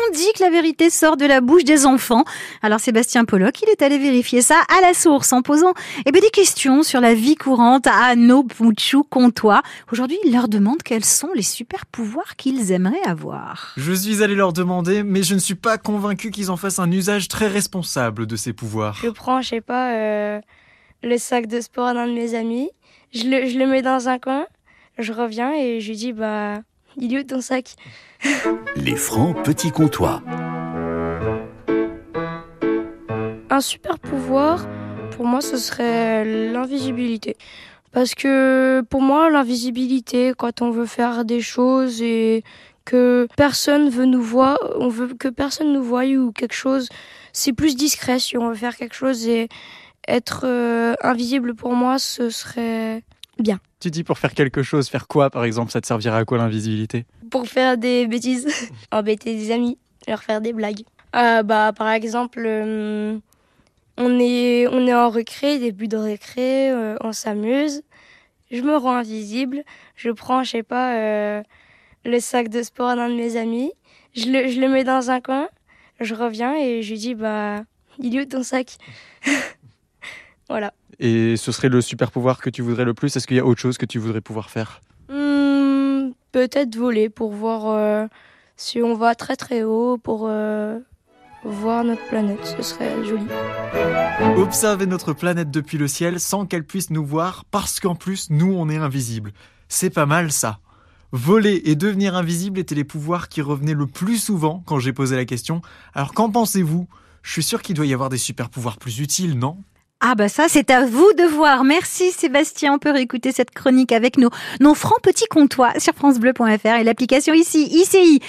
dit que la vérité sort de la bouche des enfants. Alors Sébastien Pollock, il est allé vérifier ça à la source en posant des questions sur la vie courante à nos Pouchou comtois. Aujourd'hui, il leur demande quels sont les super pouvoirs qu'ils aimeraient avoir. Je suis allé leur demander, mais je ne suis pas convaincu qu'ils en fassent un usage très responsable de ces pouvoirs. Je prends, le sac de sport d'un de mes amis, je le mets dans un coin, je reviens et je lui dis il est où ton sac? Les francs petits comtois. Un super pouvoir, pour moi, ce serait l'invisibilité. Parce que pour moi, l'invisibilité, quand on veut faire des choses et que personne veut nous voir, on veut que personne nous voie ou quelque chose, c'est plus discret. Si on veut faire quelque chose et être invisible, pour moi, ce serait bien. Tu dis pour faire quelque chose, faire quoi par exemple? Ça te servirait à quoi l'invisibilité? Pour faire des bêtises, embêter des amis, leur faire des blagues. Par exemple, on est en récré, début de récré, on s'amuse. Je me rends invisible, je prends, le sac de sport d'un de mes amis, je le mets dans un coin, je reviens et je lui dis il est où ton sac? Voilà. Et ce serait le super pouvoir que tu voudrais le plus? Est-ce qu'il y a autre chose que tu voudrais pouvoir faire? Peut-être voler pour voir si on va très très haut pour voir notre planète, ce serait joli. Observer notre planète depuis le ciel sans qu'elle puisse nous voir parce qu'en plus nous on est invisibles. C'est pas mal ça. Voler et devenir invisible étaient les pouvoirs qui revenaient le plus souvent quand j'ai posé la question. Alors qu'en pensez-vous? Je suis sûr qu'il doit y avoir des super pouvoirs plus utiles, non? Ça, c'est à vous de voir. Merci Sébastien. On peut réécouter cette chronique avec nos francs petits comtois sur francebleu.fr et l'application ici, ICI.